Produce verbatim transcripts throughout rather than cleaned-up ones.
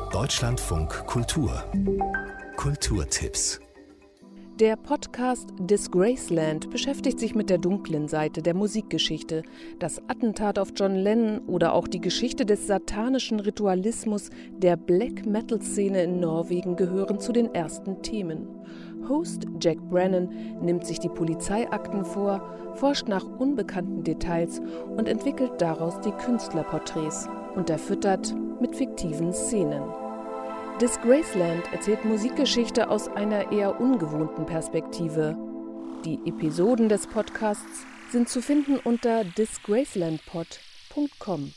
Deutschlandfunk Kultur. Kulturtipps. Der Podcast Disgraceland beschäftigt sich mit der dunklen Seite der Musikgeschichte. Das Attentat auf John Lennon oder auch die Geschichte des satanischen Ritualismus der Black-Metal-Szene in Norwegen gehören zu den ersten Themen. Host Jack Brennan nimmt sich die Polizeiakten vor, forscht nach unbekannten Details und entwickelt daraus die Künstlerporträts, unterfüttert mit fiktiven Szenen. Disgraceland erzählt Musikgeschichte aus einer eher ungewohnten Perspektive. Die Episoden des Podcasts sind zu finden unter disgracelandpod punkt com.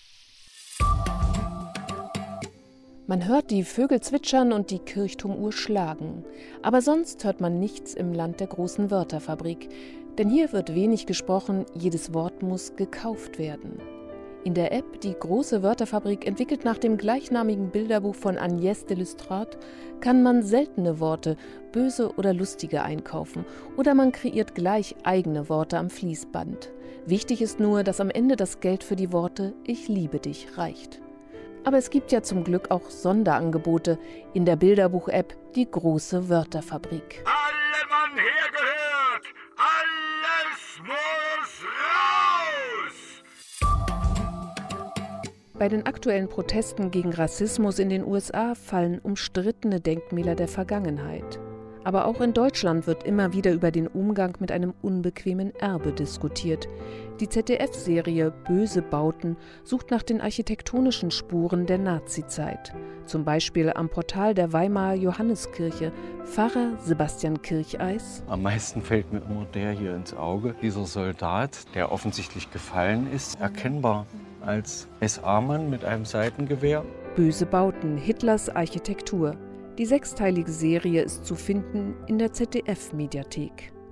Man hört die Vögel zwitschern und die Kirchturmuhr schlagen. Aber sonst hört man nichts im Land der großen Wörterfabrik. Denn hier wird wenig gesprochen, jedes Wort muss gekauft werden. In der App Die große Wörterfabrik, entwickelt nach dem gleichnamigen Bilderbuch von Agnès de Lestrade, kann man seltene Worte, böse oder lustige einkaufen oder man kreiert gleich eigene Worte am Fließband. Wichtig ist nur, dass am Ende das Geld für die Worte Ich liebe dich reicht. Aber es gibt ja zum Glück auch Sonderangebote in der Bilderbuch-App Die große Wörterfabrik. Alle Mann hergehört! Alles muss raus! Bei den aktuellen Protesten gegen Rassismus in den U S A fallen umstrittene Denkmäler der Vergangenheit. Aber auch in Deutschland wird immer wieder über den Umgang mit einem unbequemen Erbe diskutiert. Die Z D F-Serie Böse Bauten sucht nach den architektonischen Spuren der Nazizeit. Zum Beispiel am Portal der Weimarer Johanneskirche, Pfarrer Sebastian Kircheis. Am meisten fällt mir immer der hier ins Auge, dieser Soldat, der offensichtlich gefallen ist, erkennbar als S A-Mann mit einem Seitengewehr. Böse Bauten, Hitlers Architektur. Die sechsteilige Serie ist zu finden in der Z D F-Mediathek.